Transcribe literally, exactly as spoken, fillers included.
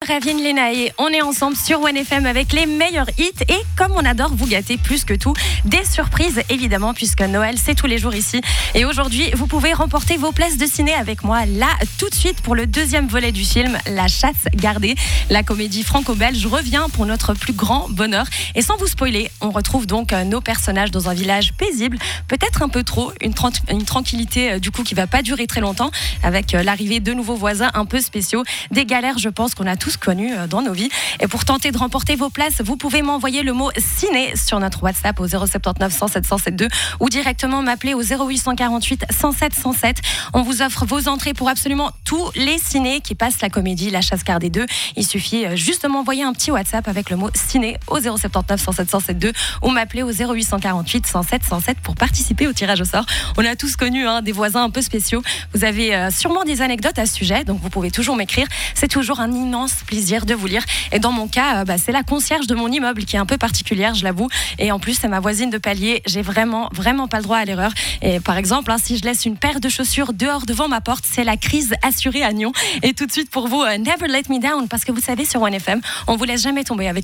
Ravine Lena et on est ensemble sur One F M avec les meilleurs hits et comme on adore vous gâter plus que tout, des surprises évidemment puisque Noël c'est tous les jours ici et aujourd'hui vous pouvez remporter vos places de ciné avec moi là tout de suite pour le deuxième volet du film La Chasse Gardée. La comédie franco-belge revient pour notre plus grand bonheur et sans vous spoiler, on retrouve donc nos personnages dans un village paisible, peut-être un peu trop, une, tra- une tranquillité du coup qui va pas durer très longtemps avec l'arrivée de nouveaux voisins un peu spéciaux, des galères je pense qu'on a tous connues dans nos vies. Et pour tenter de remporter vos places, vous pouvez m'envoyer le mot ciné sur notre WhatsApp au zéro sept neuf cent sept cent soixante-deux ou directement m'appeler au zéro huit quarante-huit cent sept cent sept. On vous offre vos entrées pour absolument tous les cinés qui passent la comédie La Chasse Gardée deux. Il suffit juste de m'envoyer un petit WhatsApp avec le mot ciné au zéro sept neuf cent sept cent soixante-deux ou m'appeler au zéro huit quarante-huit cent sept cent sept pour participer au tirage au sort. On a tous connu hein, des voisins un peu spéciaux. Vous avez euh, sûrement des anecdotes à ce sujet, donc vous pouvez toujours m'écrire. C'est toujours un immense plaisir de vous lire. Et dans mon cas, euh, bah, c'est la concierge de mon immeuble qui est un peu particulière, je l'avoue. Et en plus, c'est ma voisine de palier. J'ai vraiment, vraiment pas le droit à l'erreur. Et par exemple, hein, si je laisse une paire de chaussures dehors devant ma porte, c'est la crise assurée à Nyon. Et tout de suite pour vous, euh, Never Let Me Down, parce que vous savez, sur One F M, on vous laisse jamais tomber avec